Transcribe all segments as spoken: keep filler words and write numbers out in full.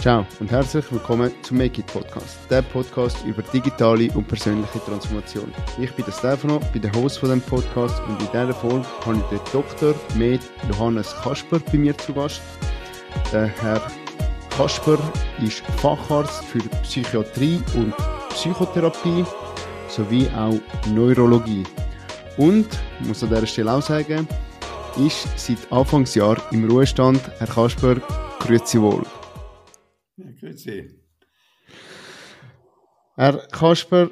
Ciao und herzlich willkommen zum Make It Podcast, der Podcast über digitale und persönliche Transformation. Ich bin der Stefano, bin der Host von diesem Podcast und in dieser Folge habe ich den Doktor Med Johannes Kasper bei mir zu Gast. Der Herr Kasper ist Facharzt für Psychiatrie und Psychotherapie sowie auch Neurologie. Und, ich muss an dieser Stelle auch sagen, ist seit Anfangsjahr im Ruhestand. Herr Kasper, grüezi wohl. Ja, grüezi. Herr Kasper,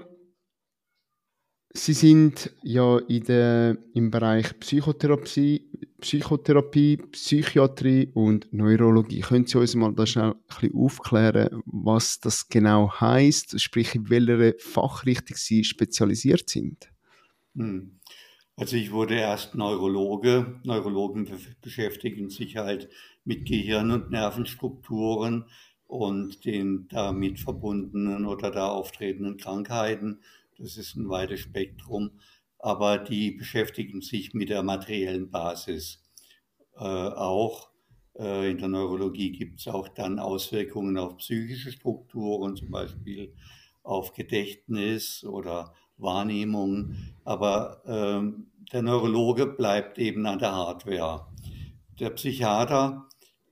Sie sind ja in der, im Bereich Psychotherapie, Psychotherapie, Psychiatrie und Neurologie. Können Sie uns mal da schnell ein bisschen aufklären, was das genau heisst, sprich in welcher Fachrichtung Sie spezialisiert sind? Hm. Also ich wurde erst Neurologe. Neurologen be- beschäftigen sich halt mit Gehirn- und Nervenstrukturen und den damit verbundenen oder da auftretenden Krankheiten. Das ist ein weites Spektrum, aber die beschäftigen sich mit der materiellen Basis äh, auch. Äh, in der Neurologie gibt es auch dann Auswirkungen auf psychische Strukturen, zum Beispiel auf Gedächtnis oder Wahrnehmung. Aber ähm, der Neurologe bleibt eben an der Hardware. Der Psychiater,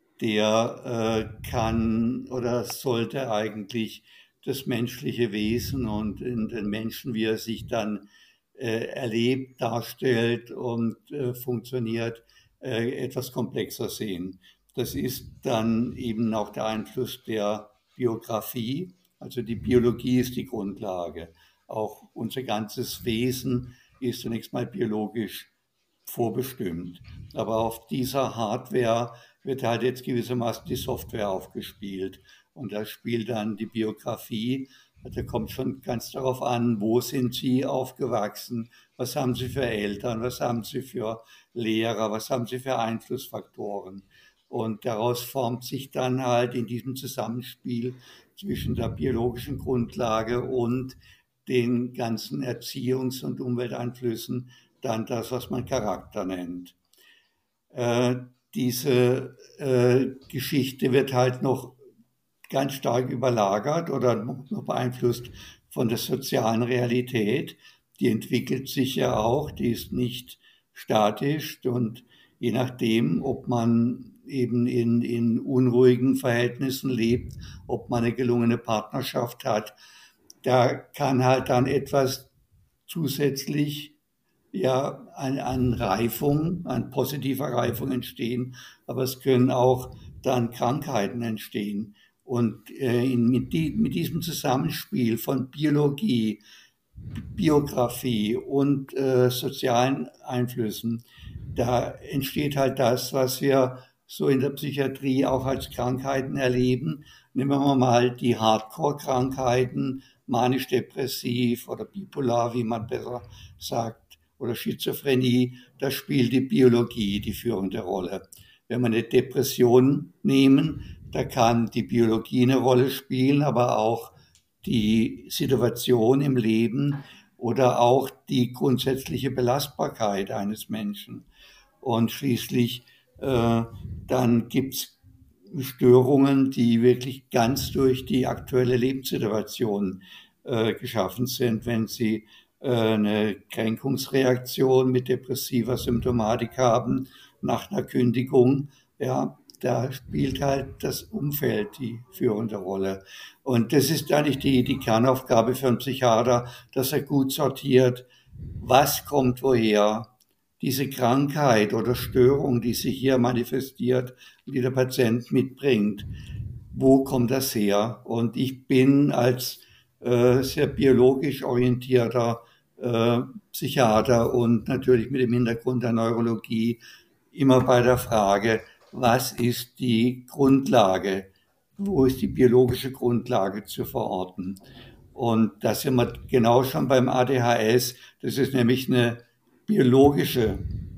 der äh, kann oder sollte eigentlich das menschliche Wesen und in den Menschen, wie er sich dann äh, erlebt, darstellt und äh, funktioniert, äh, etwas komplexer sehen. Das ist dann eben auch der Einfluss der Biografie. Also die Biologie ist die Grundlage. Auch unser ganzes Wesen ist zunächst mal biologisch vorbestimmt. Aber auf dieser Hardware wird halt jetzt gewissermaßen die Software aufgespielt. Und da spielt dann die Biografie. Da kommt schon ganz darauf an, wo sind Sie aufgewachsen, was haben Sie für Eltern, was haben Sie für Lehrer, was haben Sie für Einflussfaktoren. Und daraus formt sich dann halt in diesem Zusammenspiel zwischen der biologischen Grundlage und den ganzen Erziehungs- und Umwelteinflüssen dann das, was man Charakter nennt. Äh, diese äh, Geschichte wird halt noch ganz stark überlagert oder noch beeinflusst von der sozialen Realität. Die entwickelt sich ja auch, die ist nicht statisch und je nachdem, ob man eben in, in unruhigen Verhältnissen lebt, ob man eine gelungene Partnerschaft hat, da kann halt dann etwas zusätzlich ja an, an Reifung, an positiver Reifung entstehen, aber es können auch dann Krankheiten entstehen. Und äh, in, mit, die, mit diesem Zusammenspiel von Biologie, Biografie und äh, sozialen Einflüssen, da entsteht halt das, was wir so in der Psychiatrie auch als Krankheiten erleben. Nehmen wir mal die Hardcore-Krankheiten, manisch-depressiv oder bipolar, wie man besser sagt, oder Schizophrenie, da spielt die Biologie die führende Rolle. Wenn wir eine Depression nehmen, da kann die Biologie eine Rolle spielen, aber auch die Situation im Leben oder auch die grundsätzliche Belastbarkeit eines Menschen. Und schließlich äh, dann gibt's Störungen, die wirklich ganz durch die aktuelle Lebenssituation äh, geschaffen sind, wenn sie äh, eine Kränkungsreaktion mit depressiver Symptomatik haben nach einer Kündigung, ja, da spielt halt das Umfeld die führende Rolle. Und das ist eigentlich die, die Kernaufgabe für einen Psychiater, dass er gut sortiert, was kommt woher, diese Krankheit oder Störung, die sich hier manifestiert und die der Patient mitbringt, wo kommt das her? Und ich bin als äh, sehr biologisch orientierter äh, Psychiater und natürlich mit dem Hintergrund der Neurologie immer bei der Frage, was ist die Grundlage? Wo ist die biologische Grundlage zu verorten? Und da sind wir genau schon beim A D H S. Das ist nämlich eine biologische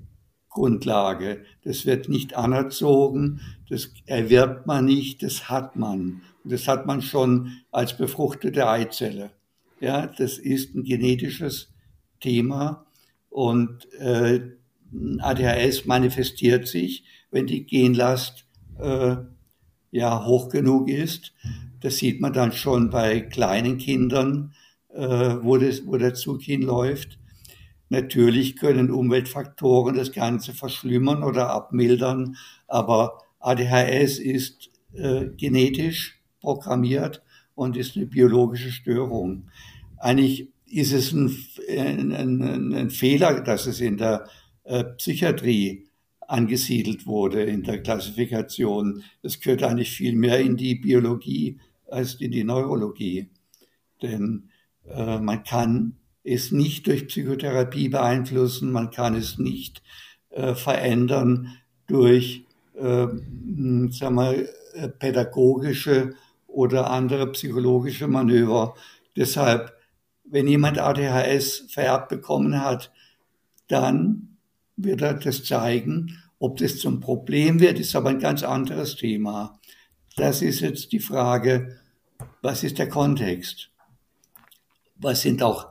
Grundlage. Das wird nicht anerzogen, das erwirbt man nicht, das hat man. Und das hat man schon als befruchtete Eizelle. Ja, das ist ein genetisches Thema und äh, A D H S manifestiert sich, wenn die Genlast äh, ja hoch genug ist. Das sieht man dann schon bei kleinen Kindern, äh, wo, das, wo der Zug hinläuft. Natürlich können Umweltfaktoren das Ganze verschlimmern oder abmildern, aber A D H S ist äh, genetisch programmiert und ist eine biologische Störung. Eigentlich ist es ein, ein, ein, ein Fehler, dass es in der äh, Psychiatrie angesiedelt wurde, in der Klassifikation. Es gehört eigentlich viel mehr in die Biologie als in die Neurologie. Denn äh, man kann es nicht durch Psychotherapie beeinflussen, man kann es nicht äh, verändern durch äh, sagen wir, pädagogische oder andere psychologische Manöver. Deshalb, wenn jemand A D H S vererbt bekommen hat, dann wird er das zeigen. Ob das zum Problem wird, ist aber ein ganz anderes Thema. Das ist jetzt die Frage, was ist der Kontext? Was sind auch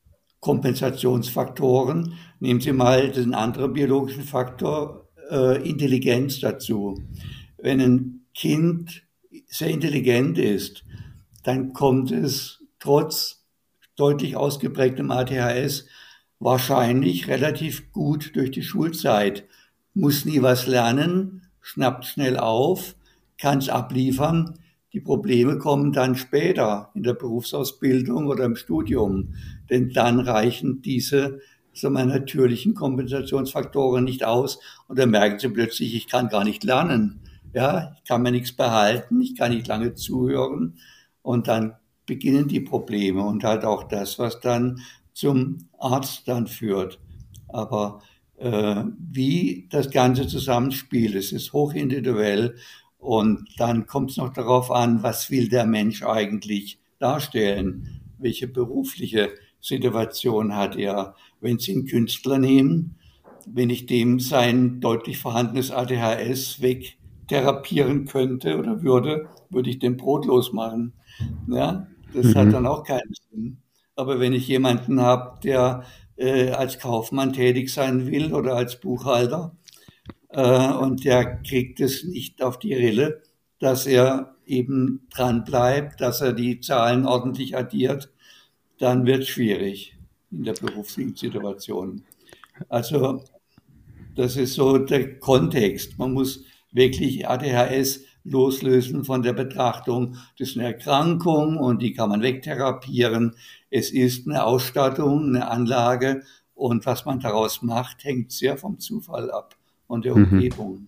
Kompensationsfaktoren? Nehmen Sie mal den anderen biologischen Faktor, äh, Intelligenz dazu. Wenn ein Kind sehr intelligent ist, dann kommt es trotz deutlich ausgeprägtem A D H S wahrscheinlich relativ gut durch die Schulzeit, muss nie was lernen, schnappt schnell auf, kann es abliefern. Die Probleme kommen dann später in der Berufsausbildung oder im Studium, denn dann reichen diese so meine natürlichen Kompensationsfaktoren nicht aus und dann merken sie plötzlich, ich kann gar nicht lernen. Ja, ich kann mir nichts behalten, ich kann nicht lange zuhören und dann beginnen die Probleme und halt auch das, was dann zum Arzt dann führt. Aber äh, wie das Ganze zusammenspielt, es ist hochindividuell und dann kommt es noch darauf an, was will der Mensch eigentlich darstellen, welche berufliche Situation hat er. Wenn Sie einen Künstler nehmen, wenn ich dem sein deutlich vorhandenes A D H S wegtherapieren könnte oder würde, würde ich den brotlos machen. Ja, das hat dann Mhm. auch keinen Sinn. Aber wenn ich jemanden habe, der äh, als Kaufmann tätig sein will oder als Buchhalter äh, und der kriegt es nicht auf die Rille, dass er eben dran bleibt, dass er die Zahlen ordentlich addiert, dann wird es schwierig in der beruflichen Situation. Also das ist so der Kontext. Man muss wirklich A D H S loslösen von der Betrachtung, das ist eine Erkrankung und die kann man wegtherapieren. Es ist eine Ausstattung, eine Anlage und was man daraus macht, hängt sehr vom Zufall ab und der Mhm. Umgebung.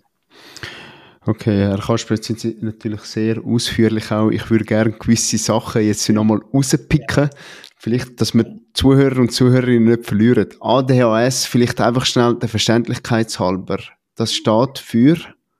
Okay, Herr Kasper, jetzt sind Sie natürlich sehr ausführlich auch. Ich würde gerne gewisse Sachen jetzt nochmal rauspicken. Vielleicht, dass wir Zuhörer und Zuhörerinnen nicht verlieren. A D H S, vielleicht einfach schnell der Verständlichkeitshalber. Das steht für?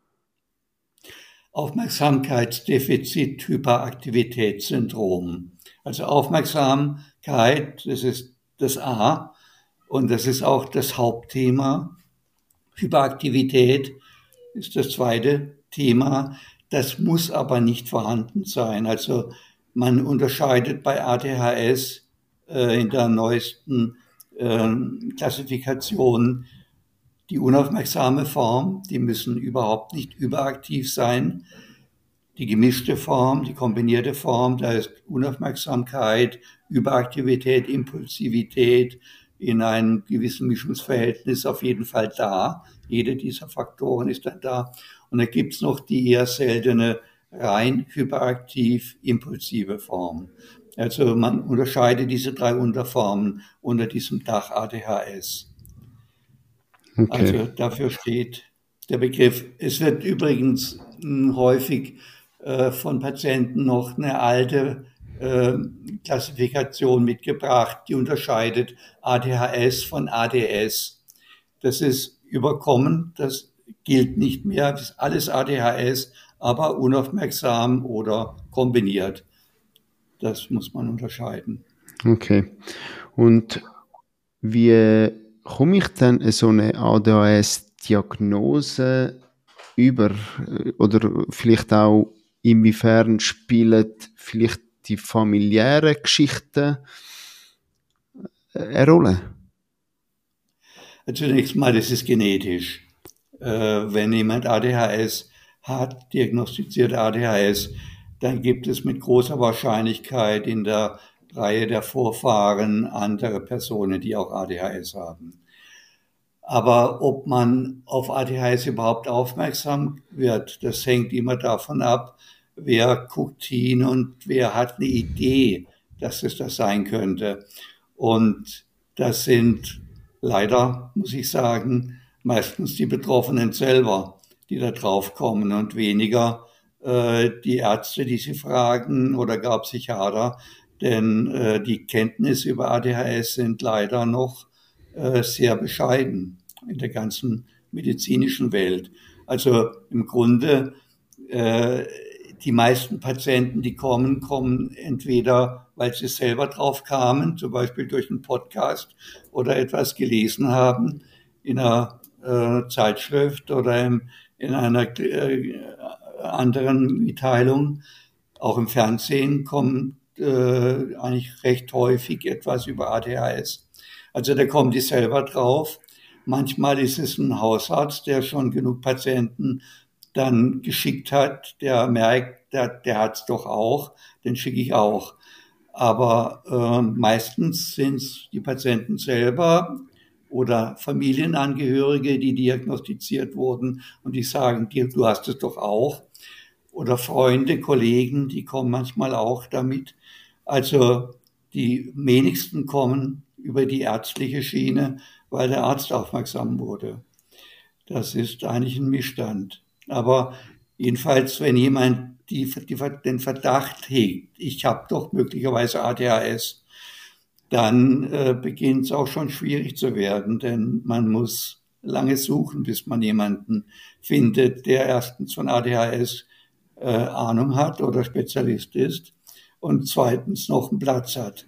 Aufmerksamkeitsdefizit-Hyperaktivitätssyndrom. Also Aufmerksamkeit, das ist das A und das ist auch das Hauptthema. Hyperaktivität ist das zweite Thema. Das muss aber nicht vorhanden sein. Also man unterscheidet bei A D H S äh, in der neuesten äh, Klassifikation die unaufmerksame Form, die müssen überhaupt nicht überaktiv sein. Die gemischte Form, die kombinierte Form, da ist Unaufmerksamkeit, Überaktivität, Impulsivität in einem gewissen Mischungsverhältnis auf jeden Fall da. Jede dieser Faktoren ist dann da. Und dann gibt's noch die eher seltene rein hyperaktiv impulsive Form. Also man unterscheidet diese drei Unterformen unter diesem Dach A D H S. Okay. Also dafür steht der Begriff. Es wird übrigens mh, häufig äh, von Patienten noch eine alte äh, Klassifikation mitgebracht, die unterscheidet A D H S von A D S. Das ist überkommen, das gilt nicht mehr, das ist alles A D H S, aber unaufmerksam oder kombiniert. Das muss man unterscheiden. Okay. Und wie komme ich dann so eine A D H S-Diagnose über? Oder vielleicht auch, inwiefern spielen vielleicht die familiären Geschichten eine Rolle? Zunächst mal, das ist genetisch. Äh, wenn jemand A D H S hat diagnostiziert A D H S, dann gibt es mit großer Wahrscheinlichkeit in der Reihe der Vorfahren andere Personen, die auch A D H S haben. Aber ob man auf A D H S überhaupt aufmerksam wird, das hängt immer davon ab, wer guckt hin und wer hat eine Idee, dass es das sein könnte. Und das sind leider, muss ich sagen, meistens die Betroffenen selber, die da drauf kommen und weniger äh, die Ärzte, die sie fragen oder gar Psychiater, denn äh, die Kenntnisse über A D H S sind leider noch äh, sehr bescheiden in der ganzen medizinischen Welt. Also im Grunde äh, die meisten Patienten, die kommen, kommen entweder, weil sie selber drauf kamen, zum Beispiel durch einen Podcast oder etwas gelesen haben in einer äh, Zeitschrift oder im, in einer äh, anderen Mitteilung. Auch im Fernsehen kommt äh, eigentlich recht häufig etwas über A D H S. Also da kommen die selber drauf. Manchmal ist es ein Hausarzt, der schon genug Patienten dann geschickt hat, der merkt, der, der hat es doch auch, den schicke ich auch. Aber äh, meistens sind es die Patienten selber oder Familienangehörige, die diagnostiziert wurden und die sagen, du hast es doch auch. Oder Freunde, Kollegen, die kommen manchmal auch damit. Also die wenigsten kommen über die ärztliche Schiene, weil der Arzt aufmerksam wurde. Das ist eigentlich ein Missstand. Aber jedenfalls, wenn jemand die, die, den Verdacht hegt, ich habe doch möglicherweise A D H S, dann äh, beginnt es auch schon schwierig zu werden, denn man muss lange suchen, bis man jemanden findet, der erstens von A D H S äh, Ahnung hat oder Spezialist ist und zweitens noch einen Platz hat.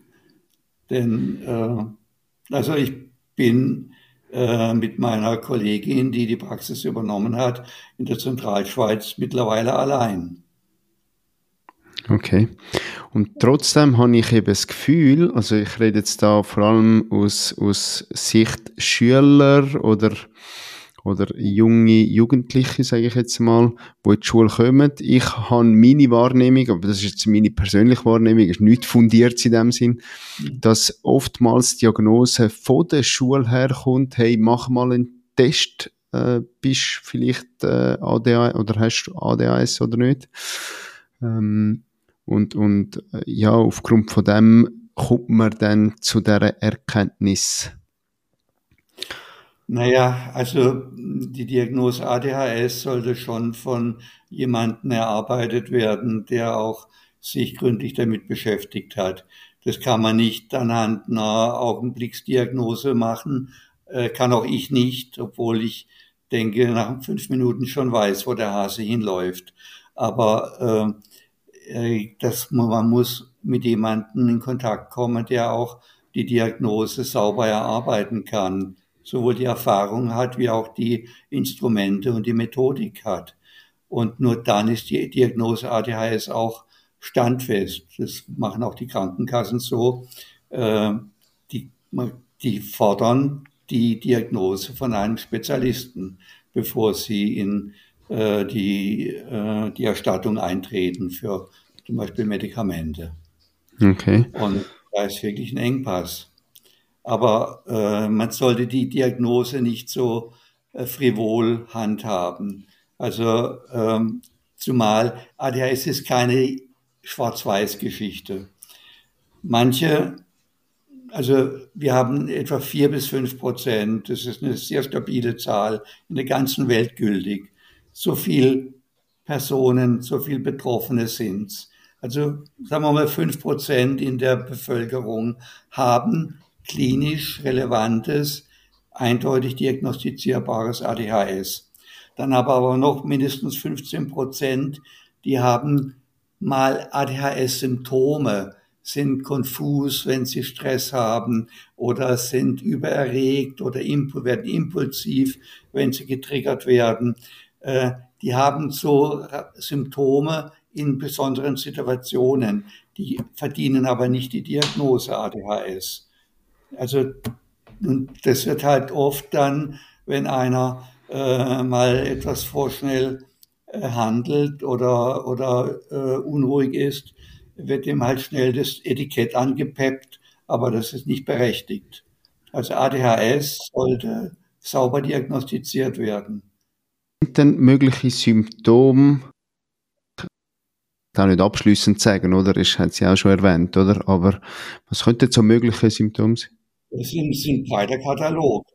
Denn äh, also ich bin äh, mit meiner Kollegin, die die Praxis übernommen hat, in der Zentralschweiz mittlerweile allein. Okay. Und trotzdem habe ich eben das Gefühl, also ich rede jetzt da vor allem aus, aus Sicht Schüler oder, oder junge Jugendliche, sage ich jetzt mal, die in die Schule kommen. Ich habe meine Wahrnehmung, aber das ist jetzt meine persönliche Wahrnehmung, ist nicht fundiert in dem Sinn, dass oftmals die Diagnose von der Schule herkommt, hey, mach mal einen Test, äh, bist vielleicht äh, A D H S oder hast du A D H S oder nicht. Ähm, und, und äh, ja, aufgrund von dem kommt man dann zu dieser Erkenntnis. Naja, also die Diagnose A D H S sollte schon von jemandem erarbeitet werden, der auch sich gründlich damit beschäftigt hat. Das kann man nicht anhand einer Augenblicksdiagnose machen, äh, kann auch ich nicht, obwohl ich denke, nach fünf Minuten schon weiß, wo der Hase hinläuft. Aber äh, das, man muss mit jemandem in Kontakt kommen, der auch die Diagnose sauber erarbeiten kann, sowohl die Erfahrung hat, wie auch die Instrumente und die Methodik hat. Und nur dann ist die Diagnose A D H S auch standfest. Das machen auch die Krankenkassen so. Äh, die, die fordern die Diagnose von einem Spezialisten, bevor sie in äh, die, äh, die Erstattung eintreten für zum Beispiel Medikamente. Okay. Und da ist wirklich ein Engpass. Aber äh, man sollte die Diagnose nicht so äh, frivol handhaben. Also ähm, zumal A D H S ist keine Schwarz-Weiß-Geschichte. Manche, also wir haben etwa vier bis fünf Prozent, das ist eine sehr stabile Zahl, in der ganzen Welt gültig. So viel Personen, so viel Betroffene sind's. Also sagen wir mal fünf Prozent in der Bevölkerung haben klinisch relevantes, eindeutig diagnostizierbares A D H S. Dann haben aber noch mindestens fünfzehn Prozent, die haben mal A D H S-Symptome, sind konfus, wenn sie Stress haben oder sind übererregt oder impu- werden impulsiv, wenn sie getriggert werden. Äh, die haben so Symptome in besonderen Situationen, die verdienen aber nicht die Diagnose A D H S. Also, und das wird halt oft dann, wenn einer äh, mal etwas vorschnell äh, handelt oder, oder äh, unruhig ist, wird ihm halt schnell das Etikett angepeppt, aber das ist nicht berechtigt. Also A D H S sollte sauber diagnostiziert werden. Sind denn mögliche Symptome, da nicht abschließend sagen, oder? Das hat sie auch schon erwähnt, oder? Aber was könnten so mögliche Symptome sein? Das ist ein, ist ein breiter Katalog.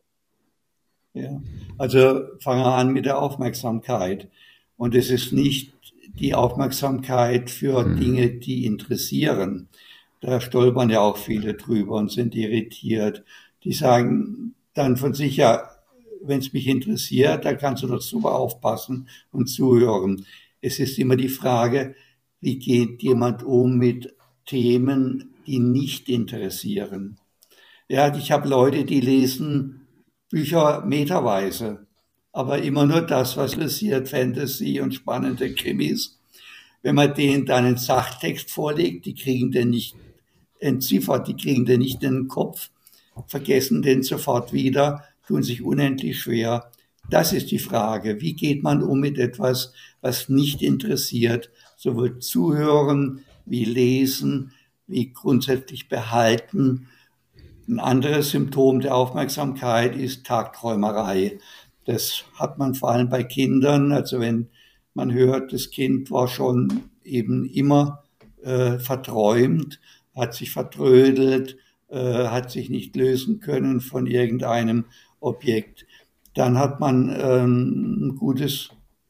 Ja. Also fangen wir an mit der Aufmerksamkeit. Und es ist nicht die Aufmerksamkeit für Dinge, die interessieren. Da stolpern ja auch viele drüber und sind irritiert. Die sagen dann von sich, ja, wenn es mich interessiert, dann kannst du doch super aufpassen und zuhören. Es ist immer die Frage, wie geht jemand um mit Themen, die nicht interessieren. Ja, ich habe Leute, die lesen Bücher meterweise, aber immer nur das, was interessiert, Fantasy und spannende Krimis. Wenn man denen dann einen Sachtext vorlegt, die kriegen den nicht entziffert, die kriegen den nicht in den Kopf, vergessen den sofort wieder, tun sich unendlich schwer. Das ist die Frage. Wie geht man um mit etwas, was nicht interessiert? Sowohl zuhören wie lesen, wie grundsätzlich behalten. Ein anderes Symptom der Aufmerksamkeit ist Tagträumerei. Das hat man vor allem bei Kindern. Also wenn man hört, das Kind war schon eben immer äh, verträumt, hat sich vertrödelt, äh, hat sich nicht lösen können von irgendeinem Objekt, dann hat man ähm, ein gutes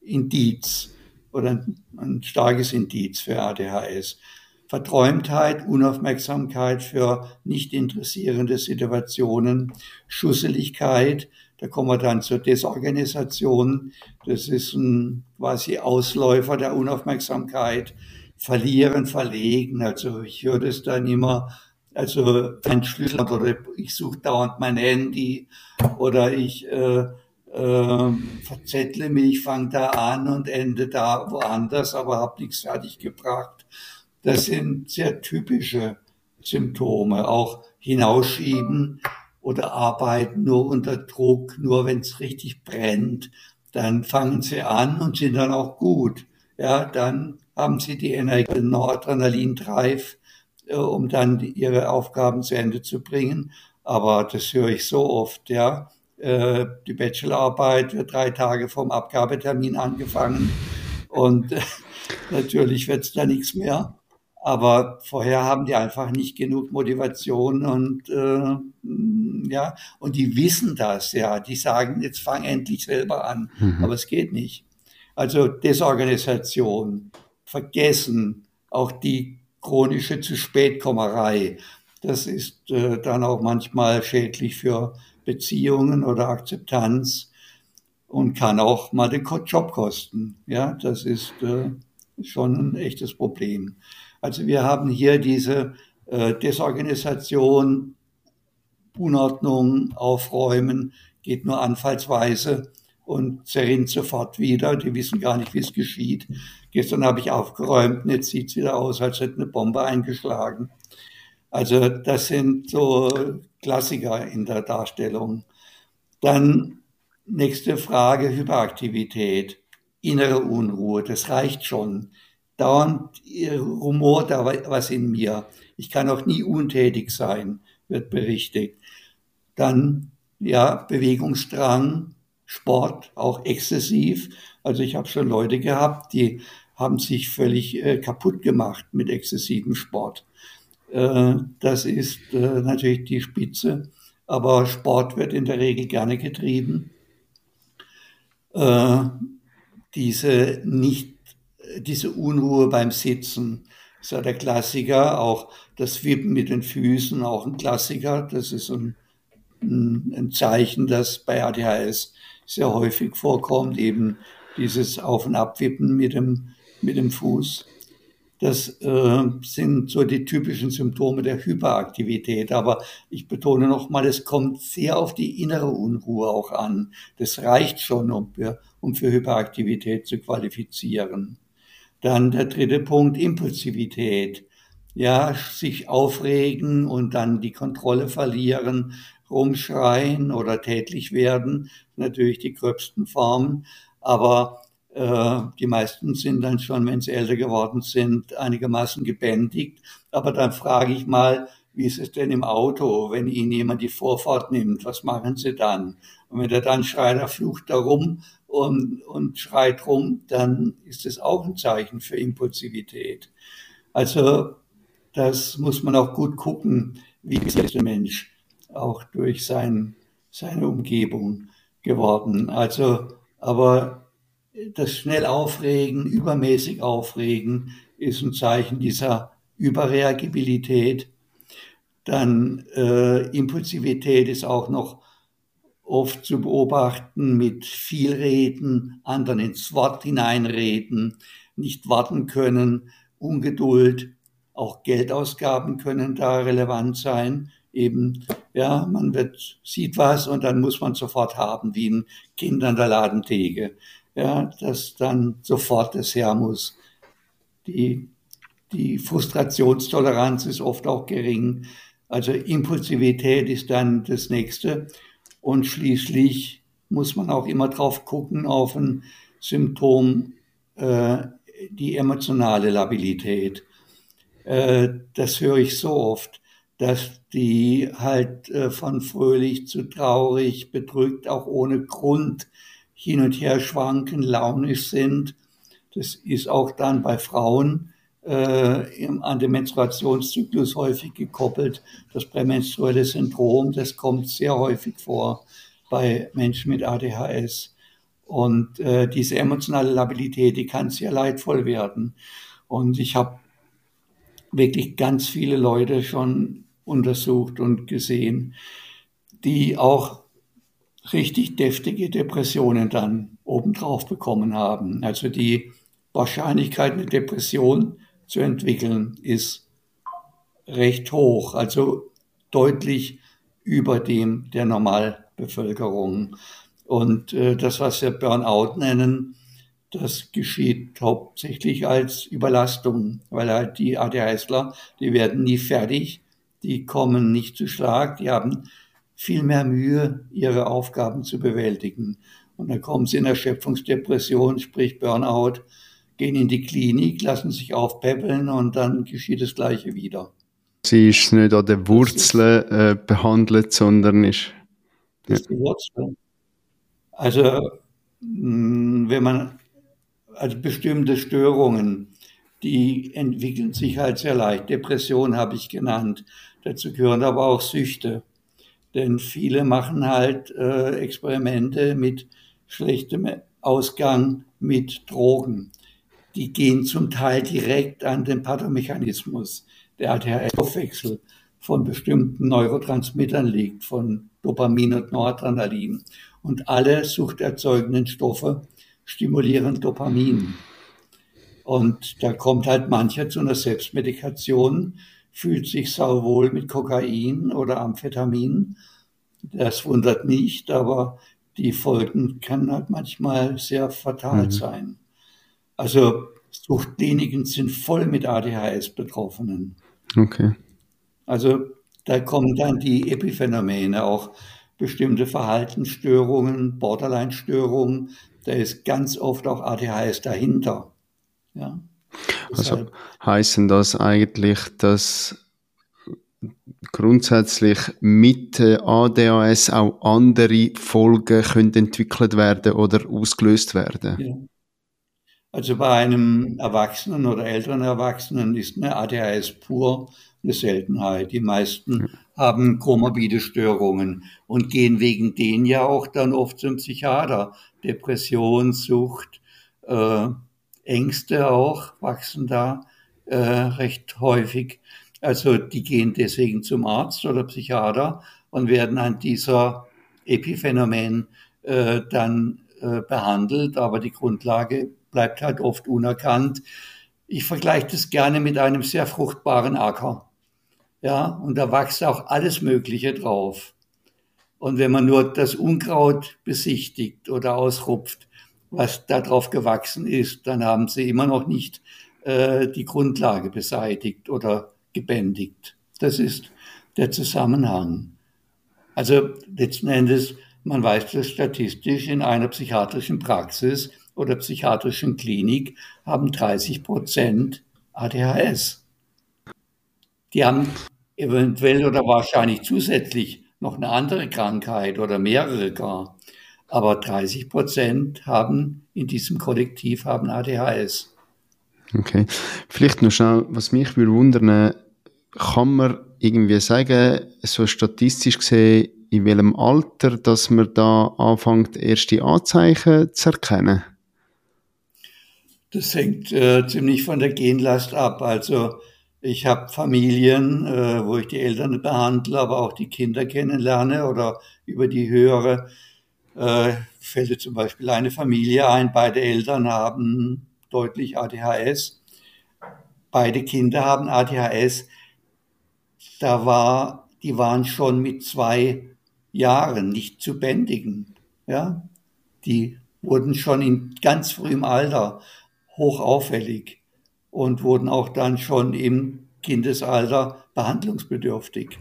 Indiz oder ein, ein starkes Indiz für A D H S. Verträumtheit, Unaufmerksamkeit für nicht interessierende Situationen, Schusseligkeit, da kommen wir dann zur Desorganisation. Das ist ein quasi Ausläufer der Unaufmerksamkeit. Verlieren, verlegen. Also ich höre das dann immer, also ein Schlüssel oder ich suche dauernd mein Handy oder ich äh, äh, verzettle mich, fange da an und ende da woanders, aber habe nichts fertig gebracht. Das sind sehr typische Symptome. Auch hinausschieben oder arbeiten nur unter Druck, nur wenn es richtig brennt. Dann fangen sie an und sind dann auch gut. Ja, dann haben sie die Energie, den Noradrenalin-Drive, äh, um dann ihre Aufgaben zu Ende zu bringen. Aber das höre ich so oft, ja. Äh, die Bachelorarbeit wird drei Tage vom Abgabetermin angefangen und äh, natürlich wird es da nichts mehr. Aber vorher haben die einfach nicht genug Motivation und äh, ja, und die wissen das, ja. Die sagen, jetzt fang endlich selber an, Mhm. aber es geht nicht. Also Desorganisation, Vergessen, auch die chronische Zu-Spät-Kommerei, das ist äh, dann auch manchmal schädlich für Beziehungen oder Akzeptanz und kann auch mal den Job kosten. Ja, das ist äh, schon ein echtes Problem. Also wir haben hier diese äh, Desorganisation, Unordnung, Aufräumen, geht nur anfallsweise und zerrinnt sofort wieder. Die wissen gar nicht, wie es geschieht. Gestern habe ich aufgeräumt und jetzt sieht es wieder aus, als hätte eine Bombe eingeschlagen. Also das sind so Klassiker in der Darstellung. Dann nächste Frage, Hyperaktivität, innere Unruhe, das reicht schon. Dauernd rumort da was in mir. Ich kann auch nie untätig sein, wird berichtigt. Dann ja, Bewegungsdrang, Sport, auch exzessiv. Also ich habe schon Leute gehabt, die haben sich völlig äh, kaputt gemacht mit exzessivem Sport. Äh, das ist äh, natürlich die Spitze, aber Sport wird in der Regel gerne getrieben. Äh, diese nicht, diese Unruhe beim Sitzen ist ja der Klassiker, auch das Wippen mit den Füßen, auch ein Klassiker. Das ist ein, ein Zeichen, das bei A D H S sehr häufig vorkommt, eben dieses Auf- und Abwippen mit dem, mit dem Fuß. Das äh, sind so die typischen Symptome der Hyperaktivität. Aber ich betone nochmal, es kommt sehr auf die innere Unruhe auch an. Das reicht schon, um für, um für Hyperaktivität zu qualifizieren. Dann der dritte Punkt, Impulsivität. Ja, sich aufregen und dann die Kontrolle verlieren, rumschreien oder tätlich werden, natürlich die gröbsten Formen. Aber Äh, die meisten sind dann schon, wenn sie älter geworden sind, einigermaßen gebändigt. Aber dann frage ich mal, wie ist es denn im Auto, wenn Ihnen jemand die Vorfahrt nimmt? Was machen Sie dann? Und wenn er dann schreit, er flucht da rum und, und schreit rum, dann ist es auch ein Zeichen für Impulsivität. Also das muss man auch gut gucken, wie ist der Mensch auch durch sein, seine Umgebung geworden. Also, aber das schnell Aufregen, übermäßig Aufregen ist ein Zeichen dieser Überreagibilität. Dann äh, Impulsivität ist auch noch oft zu beobachten mit viel Reden, anderen ins Wort hineinreden, nicht warten können, Ungeduld, auch Geldausgaben können da relevant sein. Eben, ja, man wird, sieht was und dann muss man sofort haben, wie ein Kind an der Ladentheke. Ja, dass dann sofort das her muss. Die, die Frustrationstoleranz ist oft auch gering. Also Impulsivität ist dann das Nächste. Und schließlich muss man auch immer drauf gucken auf ein Symptom, äh, die emotionale Labilität. Äh, das höre ich so oft, dass die halt äh, von fröhlich zu traurig, bedrückt, auch ohne Grund hin und her schwanken, launisch sind. Das ist auch dann bei Frauen äh, im, an den Menstruationszyklus häufig gekoppelt. Das prämenstruelle Syndrom, das kommt sehr häufig vor bei Menschen mit A D H S. Und äh, diese emotionale Labilität, die kann sehr leidvoll werden. Und ich habe wirklich ganz viele Leute schon untersucht und gesehen, die auch richtig deftige Depressionen dann obendrauf bekommen haben. Also die Wahrscheinlichkeit, eine Depression zu entwickeln, ist recht hoch, also deutlich über dem der Normalbevölkerung. Und äh, das, was wir Burnout nennen, das geschieht hauptsächlich als Überlastung, weil halt die ADHSler, die werden nie fertig, die kommen nicht zu Schlag, die haben viel mehr Mühe, ihre Aufgaben zu bewältigen. Und dann kommen sie in Erschöpfungsdepression, sprich Burnout, gehen in die Klinik, lassen sich aufpäppeln und dann geschieht das Gleiche wieder. Sie ist nicht an den Wurzeln äh, behandelt, sondern ist... Das ist die Wurzel. Also wenn man, also bestimmte Störungen, die entwickeln sich halt sehr leicht. Depression habe ich genannt. Dazu gehören aber auch Süchte. Denn viele machen halt äh, Experimente mit schlechtem Ausgang mit Drogen. Die gehen zum Teil direkt an den Pathomechanismus. Der A D H S-Stoffwechsel von bestimmten Neurotransmittern liegt, von Dopamin und Noradrenalin. Und alle suchterzeugenden Stoffe stimulieren Dopamin. Und da kommt halt mancher zu einer Selbstmedikation, fühlt sich sauwohl mit Kokain oder Amphetamin. Das wundert nicht, aber die Folgen können halt manchmal sehr fatal mhm. sein. Also Suchtkliniken sind voll mit A D H S-Betroffenen. Okay. Also da kommen dann die Epiphänomene, auch bestimmte Verhaltensstörungen, Borderline-Störungen. Da ist ganz oft auch A D H S dahinter. Ja. Also heißen das eigentlich, dass grundsätzlich mit A D H S auch andere Folgen können entwickelt werden oder ausgelöst werden? Ja. Also bei einem Erwachsenen oder älteren Erwachsenen ist eine A D H S pur eine Seltenheit. Die meisten ja. haben komorbide Störungen und gehen wegen denen ja auch dann oft zum Psychiater. Depression, Sucht, äh, Ängste auch wachsen da äh, recht häufig. Also die gehen deswegen zum Arzt oder Psychiater und werden an dieser Epiphänomen äh, dann äh, behandelt, aber die Grundlage bleibt halt oft unerkannt. Ich vergleiche das gerne mit einem sehr fruchtbaren Acker. Ja, und da wächst auch alles Mögliche drauf. Und wenn man nur das Unkraut besichtigt oder ausrupft, was da drauf gewachsen ist, dann haben sie immer noch nicht äh, die Grundlage beseitigt oder gebändigt. Das ist der Zusammenhang. Also letzten Endes, man weiß das statistisch, in einer psychiatrischen Praxis oder psychiatrischen Klinik haben dreißig Prozent A D H S. Die haben eventuell oder wahrscheinlich zusätzlich noch eine andere Krankheit oder mehrere gar. Aber dreißig Prozent haben in diesem Kollektiv haben A D H S. Okay. Vielleicht noch schnell, was mich würde wundern, kann man irgendwie sagen, so statistisch gesehen, in welchem Alter, dass man da anfängt, erste Anzeichen zu erkennen? Das hängt äh, ziemlich von der Genlast ab. Also ich habe Familien, äh, wo ich die Eltern behandle, aber auch die Kinder kennenlerne oder über die höhere äh, fällt zum Beispiel eine Familie ein. Beide Eltern haben deutlich A D H S. Beide Kinder haben A D H S. Da war, die waren schon mit zwei Jahren nicht zu bändigen. Ja? Die wurden schon in ganz frühem Alter hochauffällig und wurden auch dann schon im Kindesalter behandlungsbedürftig.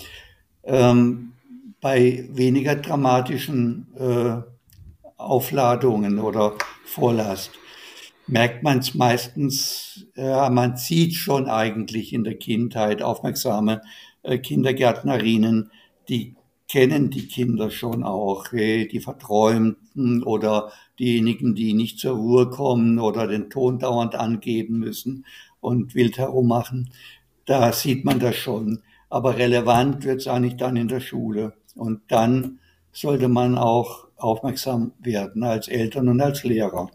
Ähm, bei weniger dramatischen äh, Aufladungen oder Vorlast merkt man es meistens, äh, man sieht schon eigentlich in der Kindheit aufmerksame äh, Kindergärtnerinnen, die kennen die Kinder schon auch, äh, die Verträumten oder diejenigen, die nicht zur Ruhe kommen oder den Ton dauernd angeben müssen und wild herummachen. Da sieht man das schon. Aber relevant wird es eigentlich dann in der Schule. Und dann sollte man auch aufmerksam werden als Eltern und als Lehrer.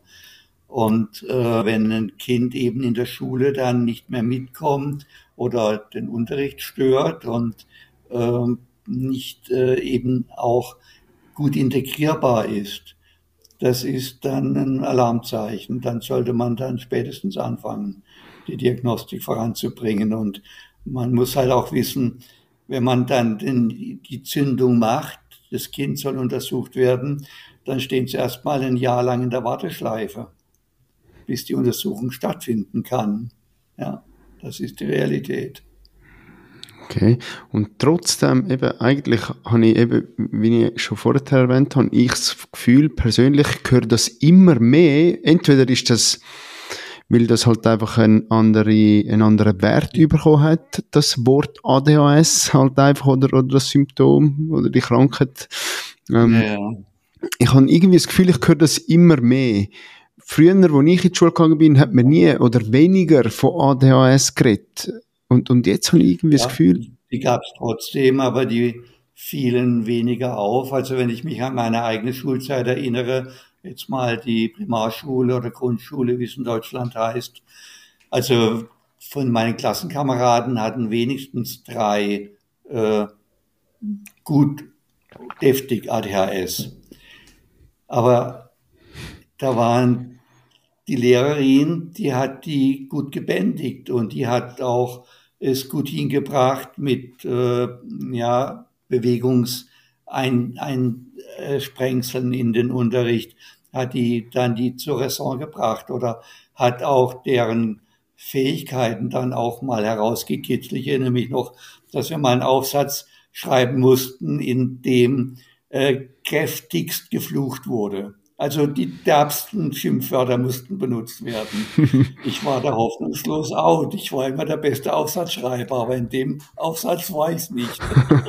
Und äh, wenn ein Kind eben in der Schule dann nicht mehr mitkommt oder den Unterricht stört und äh, nicht äh, eben auch gut integrierbar ist, das ist dann ein Alarmzeichen. Dann sollte man dann spätestens anfangen, die Diagnostik voranzubringen. Und man muss halt auch wissen, wenn man dann den, die Zündung macht, das Kind soll untersucht werden, dann stehen sie erstmal ein Jahr lang in der Warteschleife, bis die Untersuchung stattfinden kann. Ja, das ist die Realität. Okay. Und trotzdem, eben, eigentlich habe ich eben, wie ich schon vorher erwähnt habe, ich das Gefühl, persönlich gehört das immer mehr. Entweder ist das, weil das halt einfach ein andere, einen anderen Wert bekommen hat, das Wort A D H S halt einfach, oder, oder das Symptom, oder die Krankheit. Ähm, Ja. Ich habe irgendwie das Gefühl, ich höre das immer mehr. Früher, als ich in die Schule gegangen bin, hat man nie oder weniger von A D H S geredet. Und, und jetzt habe ich irgendwie Ja, das Gefühl, die gab es trotzdem, aber die fielen weniger auf. Also wenn ich mich an meine eigene Schulzeit erinnere, jetzt mal die Primarschule oder Grundschule, wie es in Deutschland heißt. Also von meinen Klassenkameraden hatten wenigstens drei äh, gut deftig A D H S. Aber da waren die Lehrerin, die hat die gut gebändigt und die hat auch es gut hingebracht mit äh, ja, Bewegungseinsprengseln in den Unterricht, hat die dann die zur Raison gebracht oder hat auch deren Fähigkeiten dann auch mal herausgekitzelt. Ich erinnere mich noch, dass wir mal einen Aufsatz schreiben mussten, in dem äh, kräftigst geflucht wurde. Also die derbsten Schimpfwörter mussten benutzt werden. Ich war da hoffnungslos out. Ich war immer der beste Aufsatzschreiber, aber in dem Aufsatz war ich es nicht.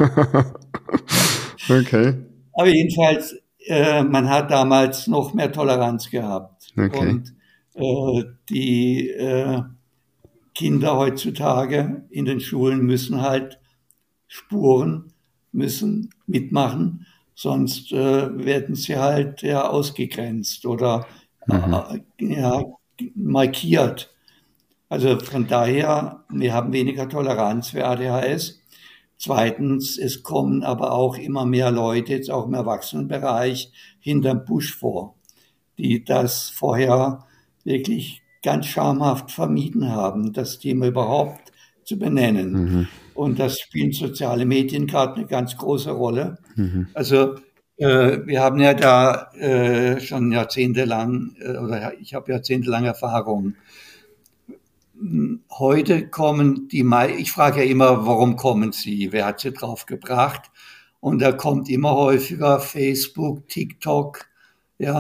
okay. Aber jedenfalls, äh, man hat damals noch mehr Toleranz gehabt. Okay. Und äh, die äh, Kinder heutzutage in den Schulen müssen halt spuren, müssen mitmachen. Sonst äh, werden sie halt ja ausgegrenzt oder Mhm. äh, ja, markiert. Also von daher, wir haben weniger Toleranz für A D H S. Zweitens, es kommen aber auch immer mehr Leute, jetzt auch im Erwachsenenbereich, hinterm Busch vor, die das vorher wirklich ganz schamhaft vermieden haben, das Thema überhaupt zu benennen. Mhm. Und das spielen soziale Medien gerade eine ganz große Rolle. Mhm. Also äh, wir haben ja da äh, schon jahrzehntelang, äh, oder ich habe jahrzehntelang Erfahrung. Heute kommen die, ich frage ja immer, warum kommen sie? Wer hat sie drauf gebracht? Und da kommt immer häufiger Facebook, TikTok, ja,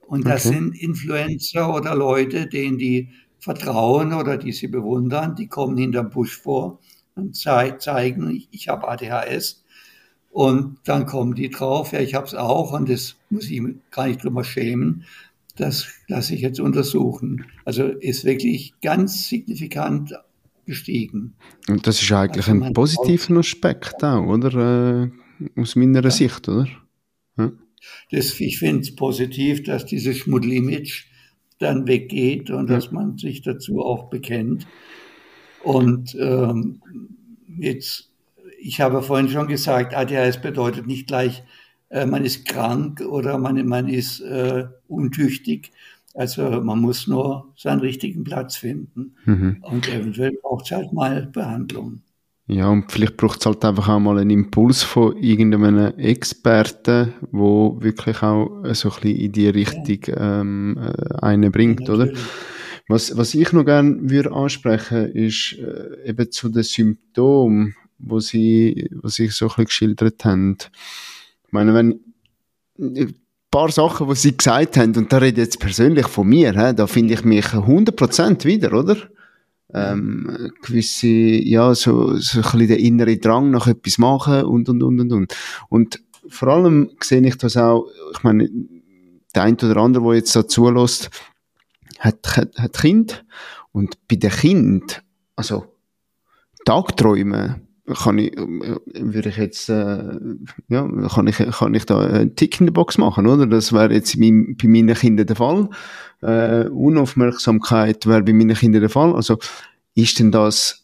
Und das Okay. sind Influencer oder Leute, denen die vertrauen oder die sie bewundern, die kommen hinterm Busch vor und zei zeigen, ich, ich habe A D H S. Und dann kommen die drauf, ja, ich habe es auch und das muss ich gar nicht drüber schämen. Das lasse ich jetzt untersuchen. Also ist wirklich ganz signifikant gestiegen. Und das ist eigentlich Also ein man traut positiver Aspekt auch, oder? Äh, aus meiner ja, Sicht, oder? Ja. das, ich finde es positiv, dass dieses Schmuddel-Image dann weggeht und Ja. dass man sich dazu auch bekennt. Und ähm, jetzt, ich habe vorhin schon gesagt, A D H S bedeutet nicht gleich, äh, man ist krank oder man, man ist äh, untüchtig. Also man muss nur seinen richtigen Platz finden. Mhm. Und eventuell braucht es halt mal Behandlung. Ja, und vielleicht braucht es halt einfach auch mal einen Impuls von irgendeinem Experten, wo wirklich auch so ein bisschen in die Ja, Richtung ähm, äh, einen ja, bringt, oder? natürlich. Was, was ich noch gerne würde ansprechen, ist äh, eben zu den Symptomen, wo sie, was ich so ein bisschen geschildert haben. Ich meine, wenn ein paar Sachen, die sie gesagt haben, und da rede ich jetzt persönlich von mir, he, da finde ich mich hundert Prozent wieder, oder? Ja. Ähm, gewisse, ja, so, so ein bisschen der innere Drang nach etwas machen und, und, und, und, und. Und vor allem sehe ich das auch, ich meine, der eine oder andere, der jetzt da zulässt, hat, hat, hat Kind. Und bei den Kind, also, Tagträume, kann ich, äh, würde ich jetzt, äh, ja, kann ich, kann ich da einen Tick in der Box machen, oder? Das wäre jetzt bei, bei meinen Kindern der Fall. Äh, Unaufmerksamkeit wäre bei meinen Kindern der Fall. Also, ist denn das,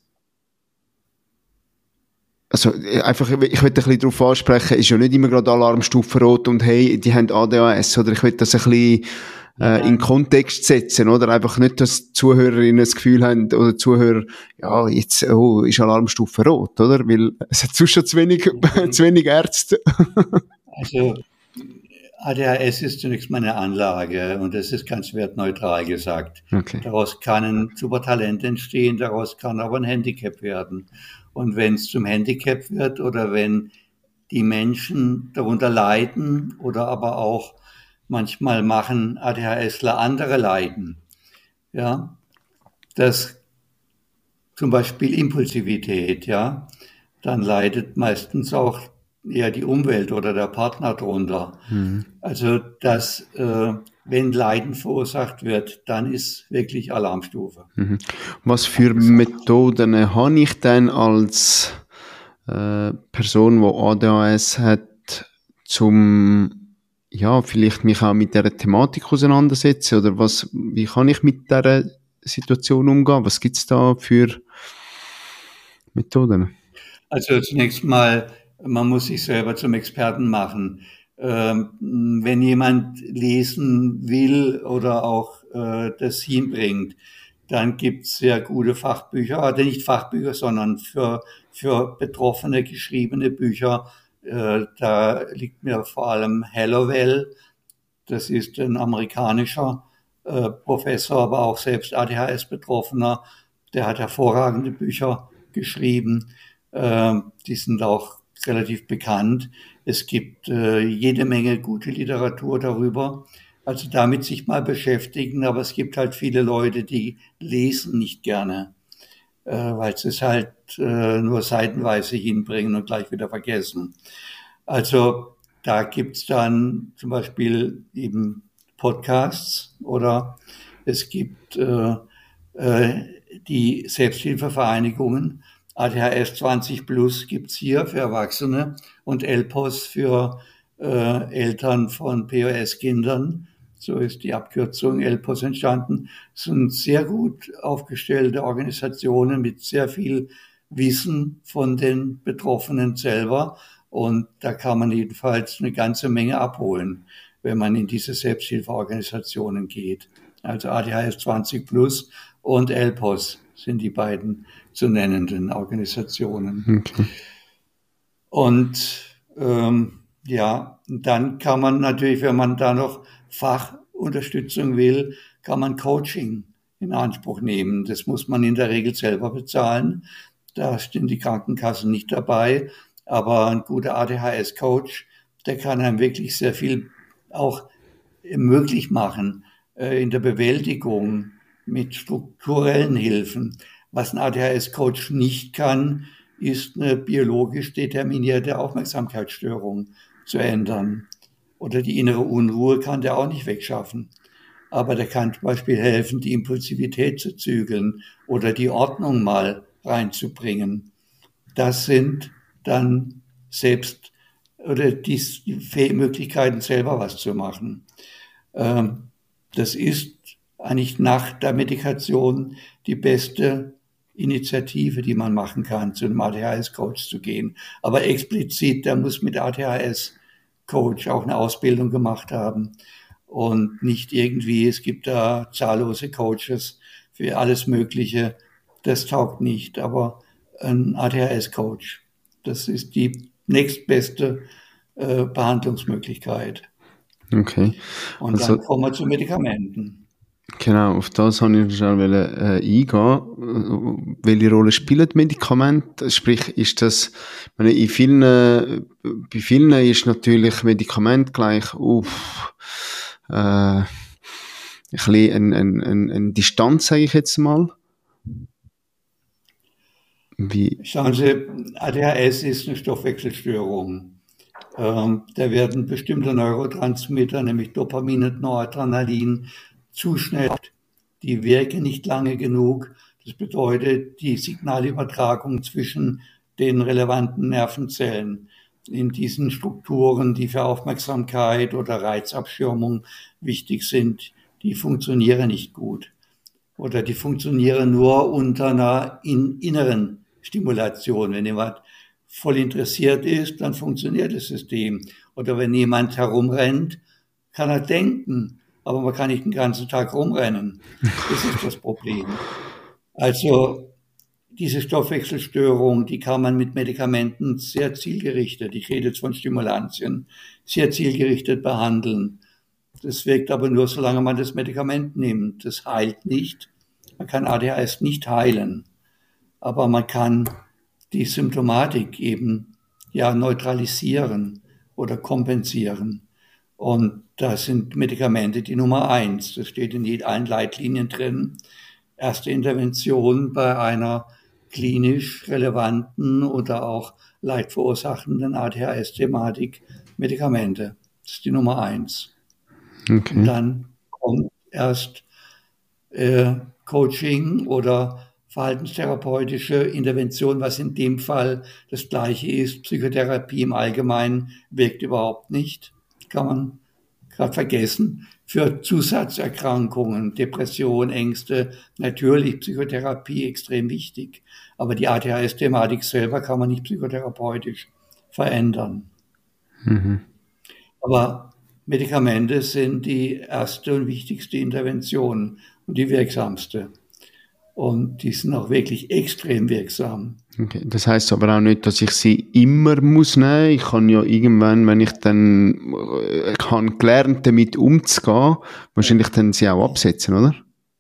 also, äh, einfach, ich will ein bisschen darauf ansprechen, ist ja nicht immer gerade Alarmstufe rot und hey, die haben A D H S, oder ich will das ein bisschen, Nein, äh, in nein. Kontext setzen, oder? Einfach nicht, dass Zuhörerinnen das Gefühl haben, oder Zuhörer, ja, jetzt, oh, ist Alarmstufe rot, oder? Weil es hat sonst schon zu wenig, zu wenig Ärzte. Also A D H S ist zunächst mal eine Anlage und das ist ganz wertneutral gesagt. Okay. Daraus kann ein super Talent entstehen, daraus kann aber ein Handicap werden. Und wenn es zum Handicap wird oder wenn die Menschen darunter leiden oder aber auch manchmal machen ADHSler andere leiden, ja, das zum Beispiel Impulsivität, ja, dann leidet meistens auch eher die Umwelt oder der Partner drunter. Mhm. Also, dass, äh, wenn Leiden verursacht wird, dann ist wirklich Alarmstufe Mhm. Was für angesagt. Methoden habe ich denn als äh, Person, die A D H S hat, zum, ja, vielleicht mich auch mit dieser Thematik auseinandersetzen? Oder was, wie kann ich mit dieser Situation umgehen? Was gibt's da für Methoden? Also zunächst mal, man muss sich selber zum Experten machen. Ähm, wenn jemand lesen will oder auch äh, das hinbringt, dann gibt's sehr gute Fachbücher, also nicht Fachbücher, sondern für, für Betroffene geschriebene Bücher. Äh, da liegt mir vor allem Hallowell, das ist ein amerikanischer äh, Professor, aber auch selbst A D H S-Betroffener, der hat hervorragende Bücher geschrieben. Äh, die sind auch relativ bekannt. Es gibt äh, jede Menge gute Literatur darüber. Also damit sich mal beschäftigen, aber es gibt halt viele Leute, die lesen nicht gerne, äh, weil sie es halt äh, nur seitenweise hinbringen und gleich wieder vergessen. Also da gibt's dann zum Beispiel eben Podcasts oder es gibt äh, äh, die Selbsthilfevereinigungen. A D H S zwanzig Plus gibt's hier für Erwachsene und L P O S für äh, Eltern von P O S-Kindern. So ist die Abkürzung L P O S entstanden. Es sind sehr gut aufgestellte Organisationen mit sehr viel Wissen von den Betroffenen selber. Und da kann man jedenfalls eine ganze Menge abholen, wenn man in diese Selbsthilfeorganisationen geht. Also A D H S zwanzig Plus und L P O S sind die beiden zu nennenden Organisationen. Okay. Und ähm, ja, dann kann man natürlich, wenn man da noch Fachunterstützung will, kann man Coaching in Anspruch nehmen. Das muss man in der Regel selber bezahlen. Da stehen die Krankenkassen nicht dabei. Aber ein guter A D H S-Coach, der kann einem wirklich sehr viel auch möglich machen äh, in der Bewältigung mit strukturellen Hilfen. Was ein A D H S-Coach nicht kann, ist eine biologisch determinierte Aufmerksamkeitsstörung zu ändern. Oder die innere Unruhe kann der auch nicht wegschaffen. Aber der kann zum Beispiel helfen, die Impulsivität zu zügeln oder die Ordnung mal reinzubringen. Das sind dann selbst oder die, die Möglichkeiten, selber was zu machen. Ähm, das ist eigentlich nach der Medikation die beste Initiative, die man machen kann, zu einem A D H S-Coach zu gehen. Aber explizit, der muss mit A D H S-Coach auch eine Ausbildung gemacht haben und nicht irgendwie, es gibt da zahllose Coaches für alles Mögliche. Das taugt nicht, aber ein A D H S-Coach, das ist die nächstbeste äh, Behandlungsmöglichkeit. Okay. Und Also, dann kommen wir zu Medikamenten. Genau, auf das wollte ich schon äh, eingehen. Welche Rolle spielen die Medikamente? Sprich, ist das, ich meine, in vielen, äh, bei vielen ist natürlich Medikament gleich auf äh, ein bisschen eine, eine, eine Distanz, sage ich jetzt mal. Wie? Schauen Sie, A D H S ist eine Stoffwechselstörung. Ähm, da werden bestimmte Neurotransmitter, nämlich Dopamin und Noradrenalin, zu schnell. Die wirken nicht lange genug. Das bedeutet, die Signalübertragung zwischen den relevanten Nervenzellen in diesen Strukturen, die für Aufmerksamkeit oder Reizabschirmung wichtig sind, die funktionieren nicht gut. Oder die funktionieren nur unter einer in, inneren Stimulation. Wenn jemand voll interessiert ist, dann funktioniert das System. Oder wenn jemand herumrennt, kann er denken, aber man kann nicht den ganzen Tag rumrennen. Das ist das Problem. Also diese Stoffwechselstörung, die kann man mit Medikamenten sehr zielgerichtet, ich rede jetzt von Stimulantien, sehr zielgerichtet behandeln. Das wirkt aber nur, solange man das Medikament nimmt. Das heilt nicht. Man kann A D H S nicht heilen, aber man kann die Symptomatik eben ja neutralisieren oder kompensieren. Und das sind Medikamente die Nummer eins. Das steht in allen Leitlinien drin. Erste Intervention bei einer klinisch relevanten oder auch leidverursachenden A D H S-Thematik, Medikamente. Das ist die Nummer eins. Okay. Und dann kommt erst äh, Coaching oder verhaltenstherapeutische Intervention, was in dem Fall das Gleiche ist. Psychotherapie im Allgemeinen wirkt überhaupt nicht. Kann man gerade vergessen. Für Zusatzerkrankungen, Depression, Ängste, natürlich Psychotherapie extrem wichtig. Aber die A D H S-Thematik selber kann man nicht psychotherapeutisch verändern. Mhm. Aber Medikamente sind die erste und wichtigste Intervention und die wirksamste. Und die sind auch wirklich extrem wirksam. Okay. Das heisst aber auch nicht, dass ich sie immer muss nehmen. Ich kann ja irgendwann, wenn ich dann ich habe gelernt, damit umzugehen, wahrscheinlich dann sie auch absetzen, oder?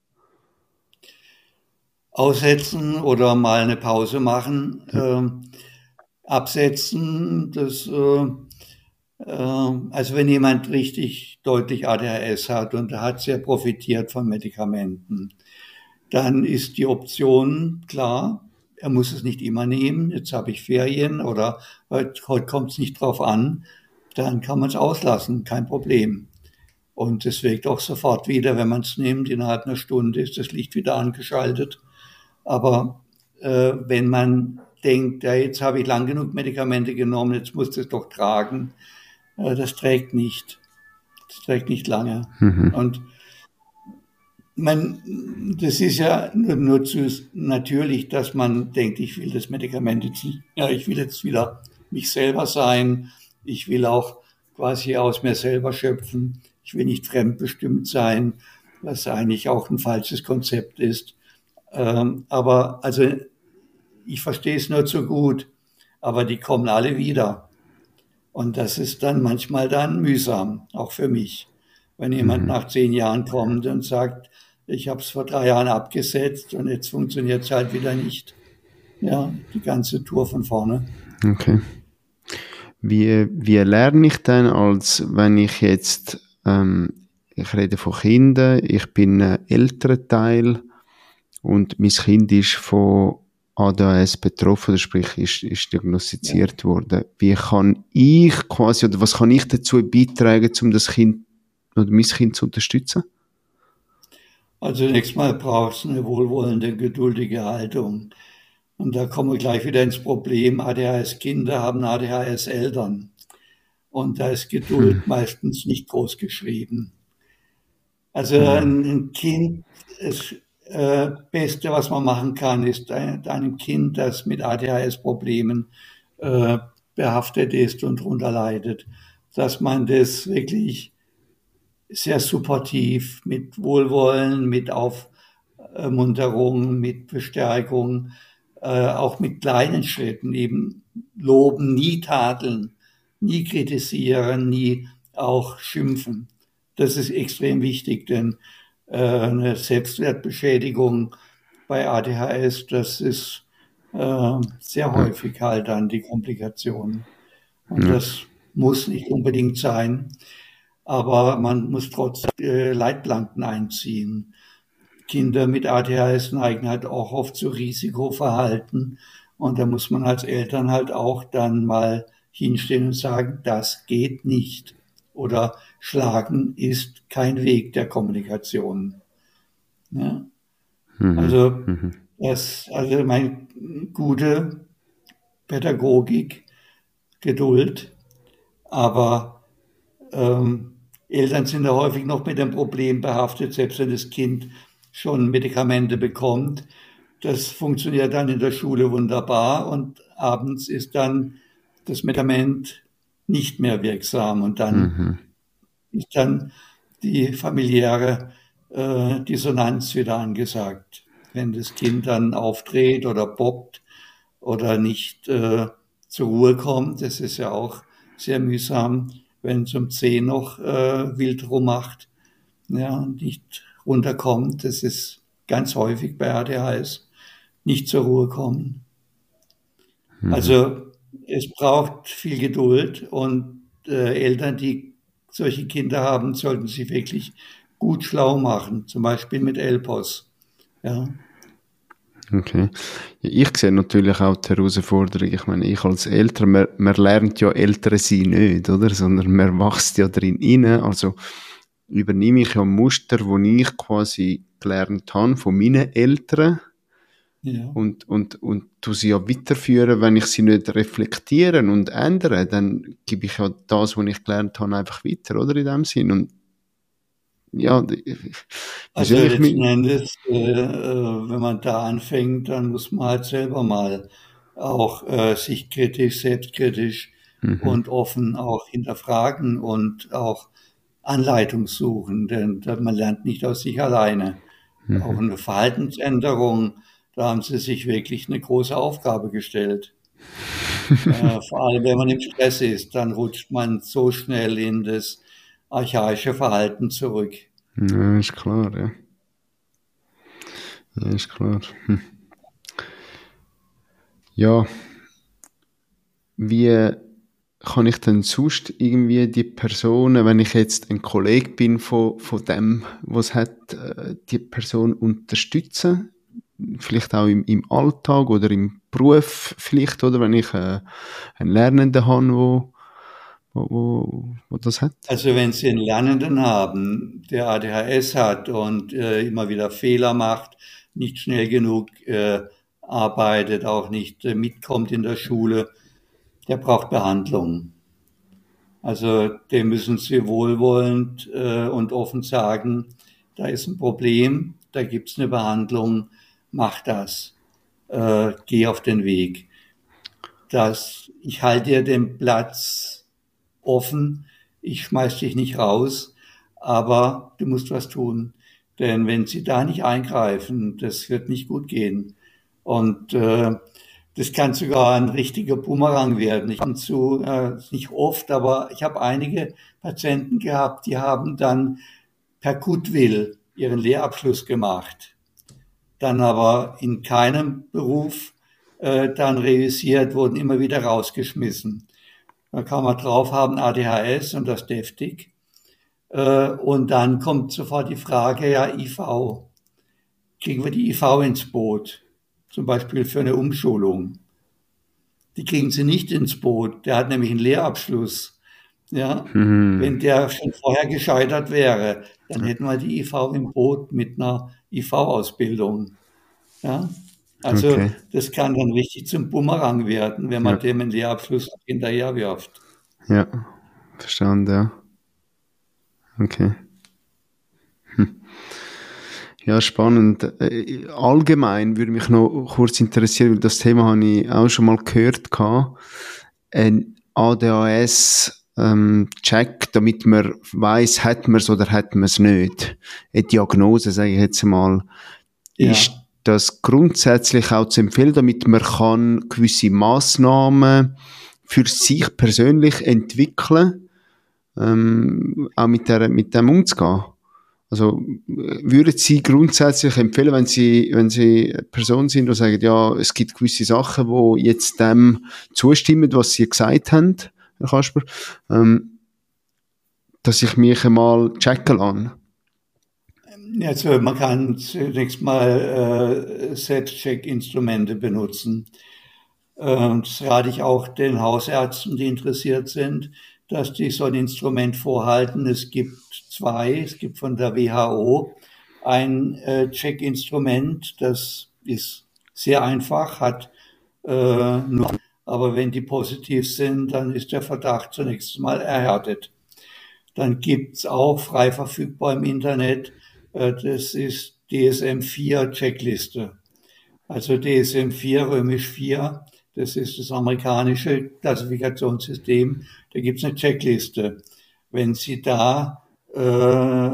Aussetzen oder mal eine Pause machen. Ja. Ähm, absetzen, das, äh, äh, also wenn jemand richtig deutlich A D H S hat und er hat sehr profitiert von Medikamenten, dann ist die Option klar, er muss es nicht immer nehmen, jetzt habe ich Ferien oder heute, heute kommt es nicht drauf an, dann kann man es auslassen, kein Problem. Und es wirkt auch sofort wieder, wenn man es nimmt, innerhalb einer Stunde ist das Licht wieder angeschaltet. Aber äh, wenn man denkt, ja, jetzt habe ich lang genug Medikamente genommen, jetzt muss das doch tragen, äh, das trägt nicht. Das trägt nicht lange. Mhm. Und man, das ist ja nur, nur zu natürlich, dass man denkt, ich will das Medikament jetzt nicht, ja, ich will jetzt wieder mich selber sein, ich will auch quasi aus mir selber schöpfen, ich will nicht fremdbestimmt sein, was eigentlich auch ein falsches Konzept ist. Ähm, aber also ich verstehe es nur zu gut, aber die kommen alle wieder. Und das ist dann manchmal dann mühsam, auch für mich. Wenn jemand mhm. nach zehn Jahren kommt und sagt, ich habe es vor drei Jahren abgesetzt und jetzt funktioniert es halt wieder nicht. Ja, die ganze Tour von vorne. Okay. Wie, wie lerne ich denn, als wenn ich jetzt ähm, ich rede von Kindern, ich bin ein älterer Teil und mein Kind ist von A D H S betroffen, sprich ist, ist diagnostiziert ja. worden. Wie kann ich quasi, oder was kann ich dazu beitragen, um das Kind oder mein Kind zu unterstützen? Also zunächst mal braucht es eine wohlwollende, geduldige Haltung. Und da kommen wir gleich wieder ins Problem, A D H S-Kinder haben A D H S-Eltern. Und da ist Geduld hm. meistens nicht groß geschrieben. Also ein, ein Kind, das äh, Beste, was man machen kann, ist ein, einem Kind, das mit A D H S-Problemen äh, behaftet ist und darunter leidet, dass man das wirklich sehr supportiv, mit Wohlwollen, mit Aufmunterung, mit Bestärkung, äh, auch mit kleinen Schritten eben loben, nie tadeln, nie kritisieren, nie auch schimpfen. Das ist extrem wichtig, denn äh, eine Selbstwertbeschädigung bei A D H S, das ist äh, sehr häufig halt dann die Komplikation. Und Ja. das muss nicht unbedingt sein. Aber man muss trotzdem äh, Leitplanken einziehen. Kinder mit A D H S neigen halt auch oft zu Risikoverhalten. Und da muss man als Eltern halt auch dann mal hinstehen und sagen, das geht nicht. Oder Schlagen ist kein Weg der Kommunikation. Ja? Mhm. Also, Mhm. das, also meine gute Pädagogik, Geduld, aber ähm, Eltern sind ja häufig noch mit dem Problem behaftet, selbst wenn das Kind schon Medikamente bekommt. Das funktioniert dann in der Schule wunderbar und abends ist dann das Medikament nicht mehr wirksam und dann Mhm. ist dann die familiäre äh, Dissonanz wieder angesagt. Wenn das Kind dann aufdreht oder bockt oder nicht äh, zur Ruhe kommt, das ist ja auch sehr mühsam, wenn es um zehn noch äh, wild rummacht, ja, und nicht runterkommt. Das ist ganz häufig bei A D H S, nicht zur Ruhe kommen. Mhm. Also es braucht viel Geduld und äh, Eltern, die solche Kinder haben, sollten sich wirklich gut schlau machen, zum Beispiel mit L P O S. Ja. Okay. Ja, ich sehe natürlich auch die Herausforderung. Ich meine, ich als Eltern, man, man lernt ja Eltern sein nicht, oder? Sondern man wächst ja drin rein. Also übernehme ich ja Muster, die ich quasi gelernt habe von meinen Eltern. Ja. Und, und, und tu sie ja weiterführen, wenn ich sie nicht reflektieren und ändere, dann gebe ich ja das, was ich gelernt habe, einfach weiter, oder? In dem Sinn. Und ja, wie Also soll ich mich... letzten Endes, äh, äh, wenn man da anfängt, dann muss man halt selber mal auch äh, sich kritisch, selbstkritisch Mhm. und offen auch hinterfragen und auch Anleitung suchen, denn man lernt nicht aus sich alleine. Mhm. Auch eine Verhaltensänderung, da haben sie sich wirklich eine große Aufgabe gestellt. äh, vor allem, wenn man im Stress ist, dann rutscht man so schnell in das archaische Verhalten zurück. Ja, ist klar, ja. Ja, ist klar. Hm. Ja, wie kann ich denn sonst irgendwie die Personen, wenn ich jetzt ein Kollege bin von, von dem, was hat, äh, die Person unterstützen? Vielleicht auch im, im Alltag oder im Beruf vielleicht, oder wenn ich äh, einen Lernenden habe, wo, wo, wo, wo das hat? Also wenn Sie einen Lernenden haben, der A D H S hat und äh, immer wieder Fehler macht, nicht schnell genug äh, arbeitet, auch nicht äh, mitkommt in der Schule, der braucht Behandlung. Also dem müssen Sie wohlwollend äh, und offen sagen, da ist ein Problem, da gibt es eine Behandlung, mach das, äh, geh auf den Weg. Das, ich halte dir den Platz offen, ich schmeiß dich nicht raus, aber du musst was tun. Denn wenn sie da nicht eingreifen, das wird nicht gut gehen. Und äh, das kann sogar ein richtiger Bumerang werden. Ich habe zu, äh, nicht oft, aber ich habe einige Patienten gehabt, die haben dann per Goodwill ihren Lehrabschluss gemacht, dann aber in keinem Beruf äh, dann realisiert, wurden immer wieder rausgeschmissen. Da kann man drauf haben A D H S und das deftig. Äh, und dann kommt sofort die Frage, ja, I V. Kriegen wir die I V ins Boot? Zum Beispiel für eine Umschulung. Die kriegen sie nicht ins Boot. Der hat nämlich einen Lehrabschluss. Ja, Mhm. wenn der schon vorher gescheitert wäre, dann hätten wir die I V im Boot mit einer I V-Ausbildung. Ja, also Okay. das kann dann richtig zum Bumerang werden, wenn man Ja. dem einen Lehrabschluss hinterher wirft. Ja. Verstanden, ja. Okay. Hm. Ja, spannend. Äh, Allgemein würde mich noch kurz interessieren, weil das Thema habe ich auch schon mal gehört gehabt. Ein A D H S ähm, Check, damit man weiss, hat man es oder hat man es nicht. Eine Diagnose, sage ich jetzt mal. Ja. Ist das grundsätzlich auch zu empfehlen, damit man kann gewisse Massnahmen für sich persönlich entwickeln, ähm, auch mit, der, mit dem umzugehen? Also, würden Sie grundsätzlich empfehlen, wenn Sie, wenn Sie eine Person sind, die sagen, ja, es gibt gewisse Sachen, die jetzt dem zustimmen, was Sie gesagt haben, Herr Kasper, ähm, dass ich mich einmal checken lasse? Also man kann zunächst mal äh, Selbstcheck-Instrumente benutzen. Ähm, das rate ich auch den Hausärzten, die interessiert sind, dass die so ein Instrument vorhalten. Es gibt zwei. Es gibt von der W H O ein äh, Check-Instrument, das ist sehr einfach, hat äh, nur, aber wenn die positiv sind, dann ist der Verdacht zunächst mal erhärtet. Dann gibt's auch frei verfügbar im Internet, äh, das ist D S M vier Checkliste. Also D S M vier, römisch vier, das ist das amerikanische Klassifikationssystem. Da gibt's eine Checkliste. Wenn Sie da äh,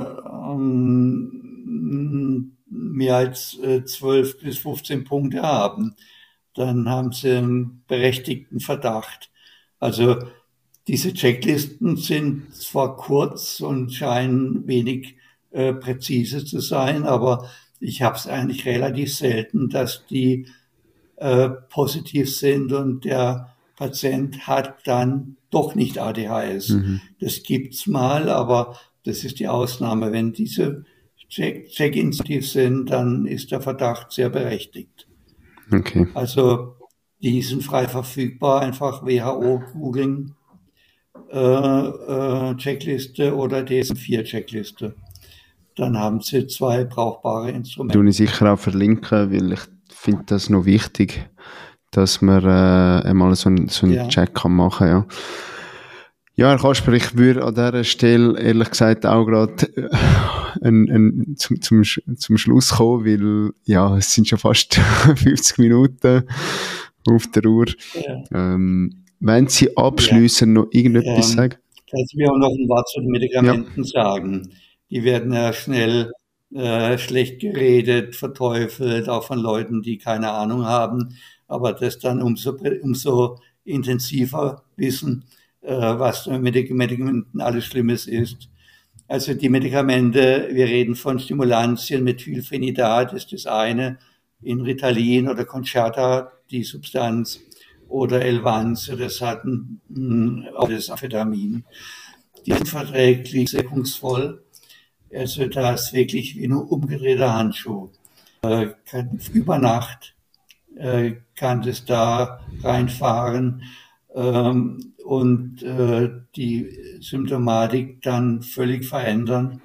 mehr als äh, zwölf bis fünfzehn Punkte haben, dann haben Sie einen berechtigten Verdacht. Also diese Checklisten sind zwar kurz und scheinen wenig äh, präzise zu sein, aber ich habe es eigentlich relativ selten, dass die äh, positiv sind und der Patient hat dann doch nicht A D H S. Mhm. Das gibt's mal, aber das ist die Ausnahme. Wenn diese Check- Check-ins positiv sind, dann ist der Verdacht sehr berechtigt. Okay. Also die sind frei verfügbar, einfach W H O googeln, äh, äh, Checkliste oder D S M vier Checkliste. Dann haben Sie zwei brauchbare Instrumente. Tue ich sicher auch verlinken, weil ich finde das noch wichtig, dass man äh, einmal so einen so einen Ja. Check kann machen, ja. Ja, Herr Kasper, ich würde an dieser Stelle ehrlich gesagt auch gerade äh, ein, ein, zum, zum, Sch- zum Schluss kommen, weil ja, es sind schon fast fünfzig Minuten auf der Uhr. Ja. Ähm, wenn Sie abschließend noch irgendetwas Ähm, sagen? Jetzt will ich auch noch ein Wort zu den Medikamenten sagen. Die werden ja schnell äh, schlecht geredet, verteufelt, auch von Leuten, die keine Ahnung haben, aber das dann umso, umso intensiver wissen, äh, was mit den Medikamenten alles Schlimmes ist. Also die Medikamente, wir reden von Stimulantien, Methylphenidat ist das eine, in Ritalin oder Concerta die Substanz oder Elvanse, das hat ein, ein auch das Amphetamin. Die sind verträglich, wirkungsvoll. Also das ist wirklich wie ein umgedrehter Handschuh. Äh, kann, über Nacht äh, kann das da reinfahren ähm, und äh, die Symptomatik dann völlig verändern.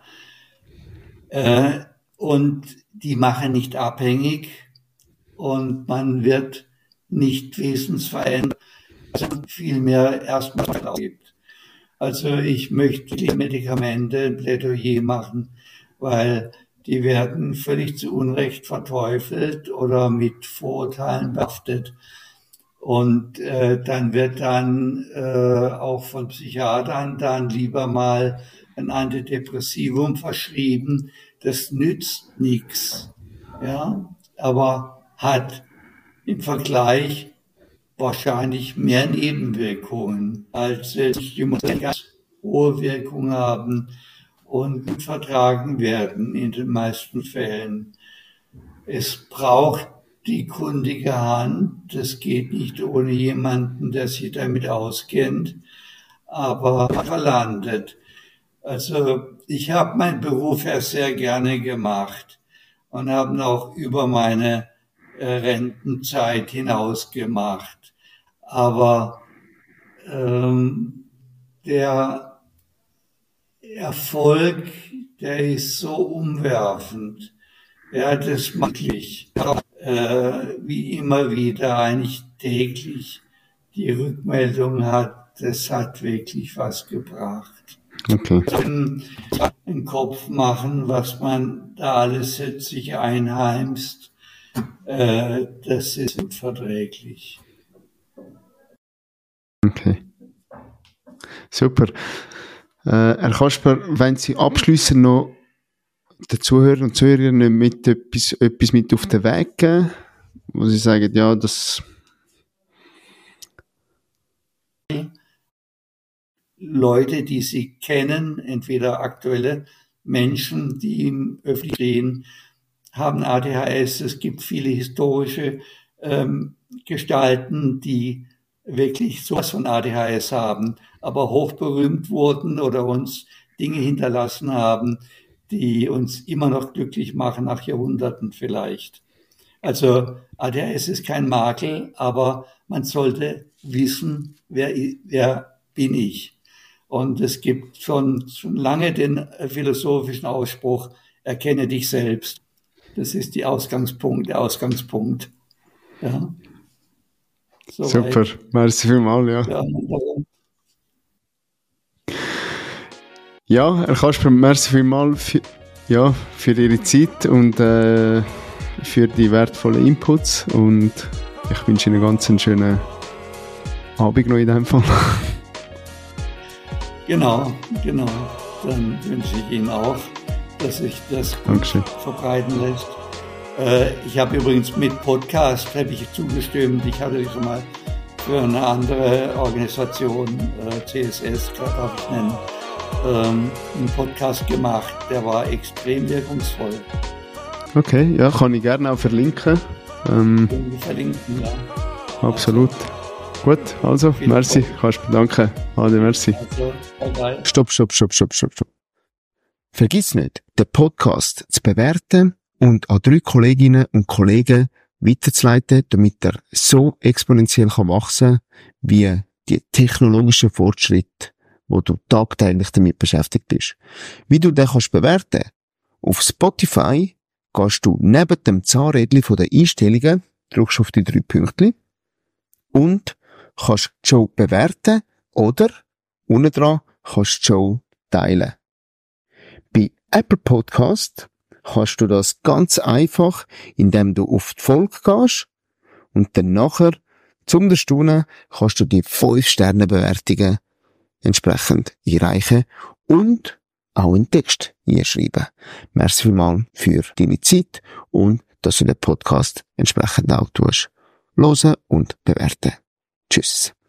Äh, und die machen nicht abhängig und man wird nicht wesensverändert, sondern vielmehr erstmal gibt. Also ich möchte die Medikamente ein Plädoyer machen, weil die werden völlig zu Unrecht verteufelt oder mit Vorurteilen behaftet. Und äh, dann wird dann äh, auch von Psychiatern dann lieber mal ein Antidepressivum verschrieben. Das nützt nichts, ja, aber hat im Vergleich wahrscheinlich mehr Nebenwirkungen als Stimulantien, die ganz hohe Wirkung haben und gut vertragen werden in den meisten Fällen. Es braucht die kundige Hand. Das geht nicht ohne jemanden, der sich damit auskennt, aber verlandet. Also ich habe meinen Beruf ja sehr gerne gemacht und habe noch über meine äh, Rentenzeit hinaus gemacht. Aber ähm, der Erfolg, der ist so umwerfend. Ja, das mache ich äh, wie immer wieder, eigentlich täglich die Rückmeldung hat, das hat wirklich was gebracht. Okay. Den Kopf machen, was man da alles jetzt sich einheimst, äh, das ist unverträglich. Okay. Super. Äh, Herr Kasper, wenn Sie abschließend noch den Zuhörern und Zuhörern mit etwas, etwas mit auf den Weg geben, wo Sie sagen, ja, das... Leute, die Sie kennen, entweder aktuelle Menschen, die im Öffentlichen stehen, haben A D H S. Es gibt viele historische ähm, Gestalten, die wirklich sowas von A D H S haben, aber hochberühmt wurden oder uns Dinge hinterlassen haben, die uns immer noch glücklich machen, nach Jahrhunderten vielleicht. Also A D H S ist kein Makel, aber man sollte wissen, wer, wer bin ich. Und es gibt schon, schon lange den philosophischen Ausspruch, erkenne dich selbst. Das ist die Ausgangspunkt, der Ausgangspunkt. Ja. So Super, weit. merci vielmals, ja. Ja, ja, Herr Kasper, merci vielmals für, ja, für Ihre Zeit und äh, für die wertvollen Inputs und ich wünsche Ihnen ganz einen schönen Abend noch in dem Fall. Genau, genau. Dann wünsche ich Ihnen auch, dass sich das Dankeschön. verbreiten lässt. Äh, ich habe übrigens mit Podcast habe ich zugestimmt. Ich hatte schon mal für eine andere Organisation, äh, C S S, darf ich nennen, ähm, einen Podcast gemacht. Der war extrem wirkungsvoll. Okay, ja, kann ich gerne auch verlinken. Ähm, verlinken, ja. Absolut. Gut, also, Vielen merci, Dank. Kasper, danke. Ade, merci. Also, bye bye. Stopp, stopp, stopp, stopp, stopp, stopp. Vergiss nicht, den Podcast zu bewerten und an drei Kolleginnen und Kollegen weiterzuleiten, damit er so exponentiell kann wachsen wie die technologischen Fortschritte, wo du tagtäglich damit beschäftigt bist. Wie du den kannst bewerten? Auf Spotify gehst du neben dem Zahnrädchen von den Einstellungen, drückst auf die drei Pünktchen und kannst die Show bewerten oder unten dran kannst du die Show teilen. Bei Apple Podcast kannst du das ganz einfach, indem du auf die Folge gehst und dann nachher, zum Erstaunen, kannst du die fünf Sterne Bewertungen entsprechend einreichen und auch einen Text einschreiben. Merci vielmals für deine Zeit und dass du den Podcast entsprechend auch tust. Hören und bewerten. Tschüss.